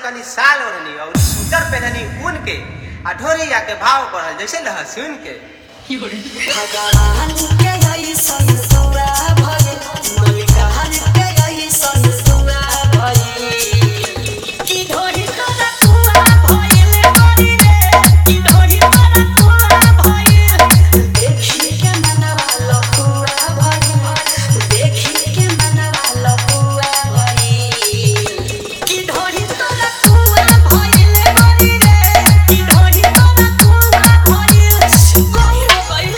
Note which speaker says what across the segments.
Speaker 1: तनी साल ओढ़नी और सूटर पहननी ऊन के आ ढोरिया के भाव बढ़ल जैसे लहसुन के
Speaker 2: भगवान के ऐसन दुआ भइल मलिकान के ऐसन दुआ भइल की ढोरी तोरा कुआ भइल बड़ी रे की ढोरी तोरा कुआ भइल देखी के मनवा लकुआ भइल देखी के मनवा लकुआ भइल की ढोरी तोरा कुआ भइल बड़ी रे की ढोरी तोरा कुआ भइल कोई भइल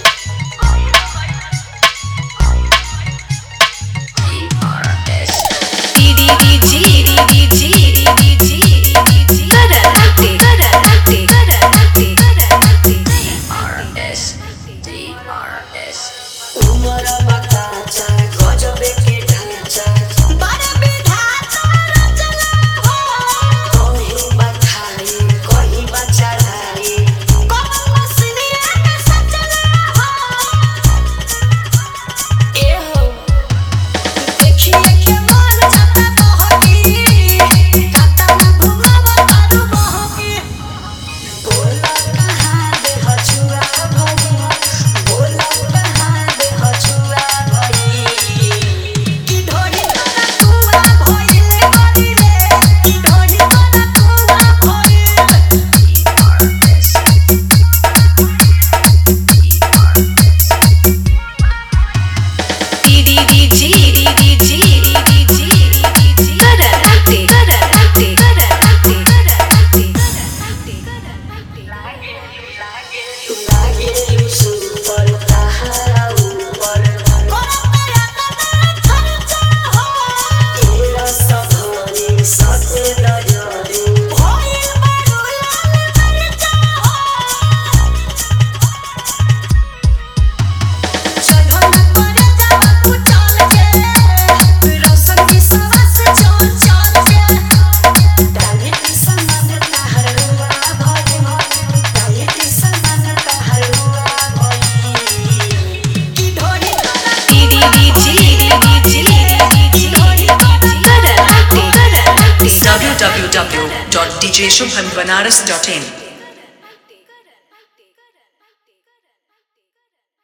Speaker 2: उमर बकाचा गजबे के ढांचा बड़ा विधाता रचना हो कहीं बखाई कहीं बचढ़ाई कौन मसनिया के सचना हो ए हो देखिए के मन जाता बहकी खाता में घुमावा तारू बहकी बोला कहाँ दे हछुआ भई बोला कहाँ दे हछुआ भई की ढोरी तोरा कुआ भइल बड़ी रे की ढोरी तोरा कुआ भइल लागे सुपर तहारा ऊपर कोरा तेरा तेरा खर्चा हो तेरा सभानी सते नजरी भइल बारू लाल मरचा हो चढ़ो न करे जावा कुचल के रोशन की सवास चल चल के डाली की समान तहर हुआ भइल डाली की समान तहर हुआ भइल की ढोरी तोरा
Speaker 3: www.djshubhanbanaras.in